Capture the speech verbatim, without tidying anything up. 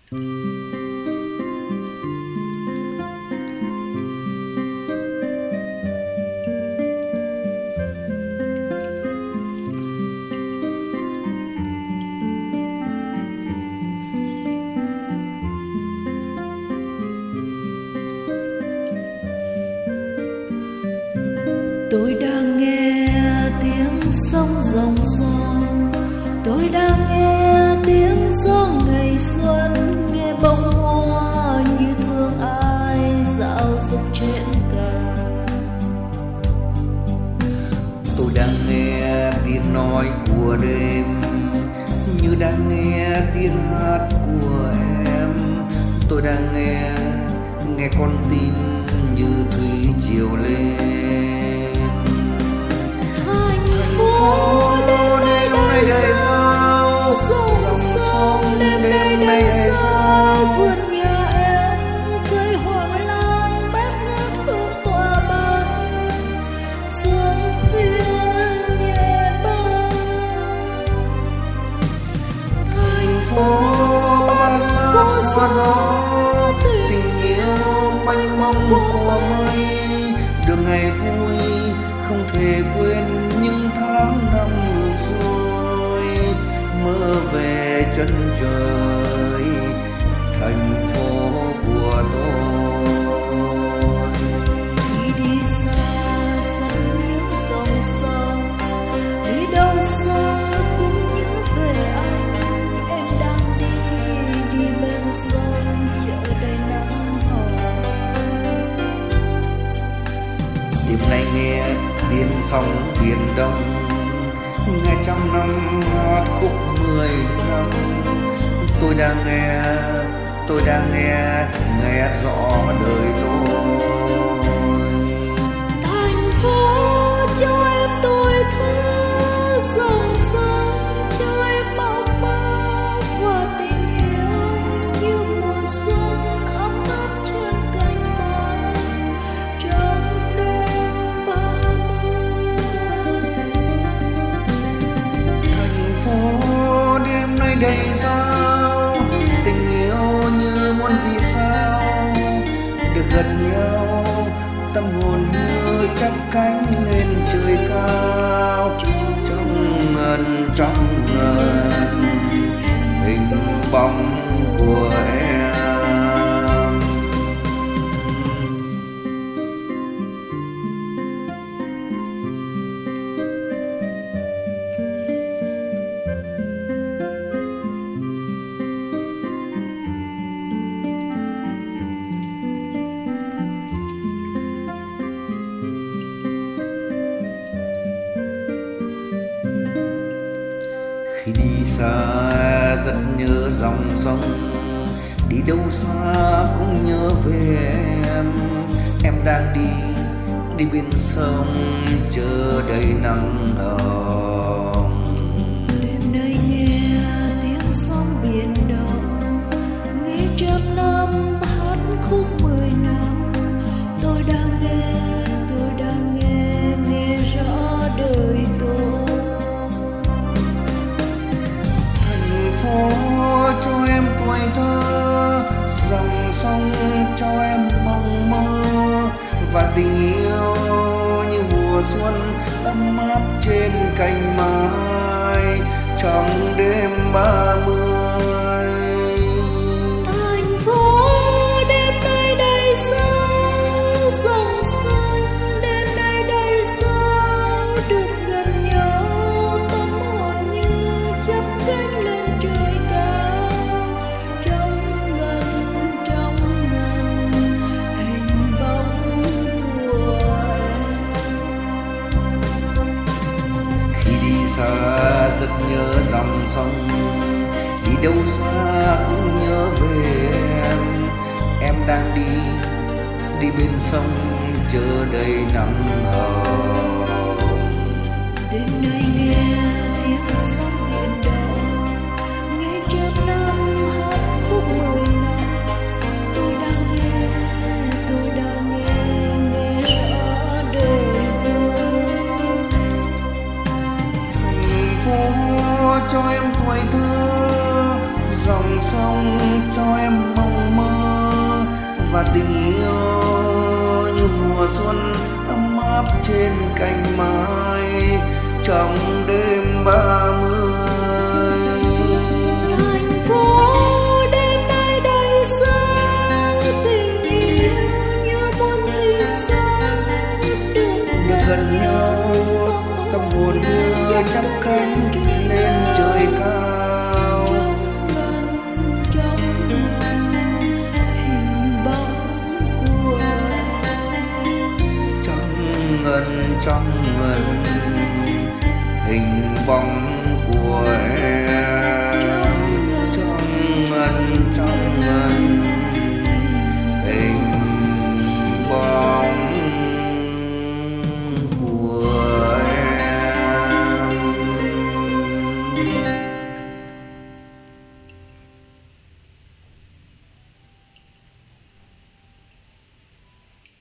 Tôi đang nghe tiếng sông ròng ròng, tôi đang nghe tiếng gió ngày xuân, nghe bông hoa như thương ai dạo dọc trên cành. Tôi đang nghe tiếng nói của đêm, như đang nghe tiếng hát của em. Tôi đang nghe, nghe con tim như thủy triều lên. Thành phố đêm nay đầy sao, dòng sông đêm nay đầy sao, vườn nhà em cây hoàng lan bát ngát hương tỏa bay, xuân khuya nhẹ bay. Thành phố bát ngát có gió, tình yêu mênh mông của mây. Đường ngày vui không thể quên những tháng năm ngược xuôi, mơ về chân trời thành phố của tôi. Khi đi xa rất nhớ dòng sông, đi đâu xa cũng nhớ về anh. Em đang đi, đi bên sông chợ đầy nắng hồng. Đêm nay nghe tiếng sóng biển đông, nghe trăm năm hát khúc mười năm. Tôi đang nghe, tôi đang nghe, nghe rõ đời tôi. Thành phố cho em tuổi thơ, dòng sông cho em mộng mơ và tình yêu như mùa xuân ấm áp trên cành mai trong đêm ba mươi. Thành phố đêm nay đầy sao, tình yêu như muôn vì sao. Được gần nhau tâm hồn như chắp cánh lên trời cao. Trong ngần trong ngần hình bóng của em. Khi đi xa rất nhớ dòng sông, đi đâu xa cũng nhớ về em. Em đang đi, đi bên sông chờ đầy nắng hồng. Đêm nay nghe tiếng sóng biển động, nghe trăm năm hát khúc mười năm. Tôi đang nghe, tôi đang nghe, nghe rõ đời tôi. Thành phố cho em tuổi thơ, dòng sông cho em mộng mơ và tình yêu như mùa xuân ấm áp trên cành mai trong đêm ba mươi. Thành phố đêm nay đầy sao, dòng sông đêm nay đầy sao. Được gần nhau tâm hồn như chắp cánh lên trời cao. Trong ngần trong ngần hình bóng của em. Khi đi xa rất nhớ dòng sông, đi đâu xa cũng nhớ về em. Em đang đi, đi bên sông chờ đầy nắng hồng. Đêm nay nghe tiếng sóng biển động, nghe trăm năm hát khúc mười năm. Tôi đang nghe, tôi đang nghe, nghe rõ đời tôi. Thành phố cho em tuổi thơ, dòng sông cho em mộng mơ và tình yêu như mùa xuân ấm áp trên cành mai trong đêm ba mươi. Thành phố đêm nay đầy sao, tình yêu như muôn vì sao được Gần nhau tâm hồn như chắp cánh lên trời cao. Trong ngần trong ngần hình bóng của em, Trong ngần trong ngần hình bóng của em, trong ngần trong ngần hình bóng của em.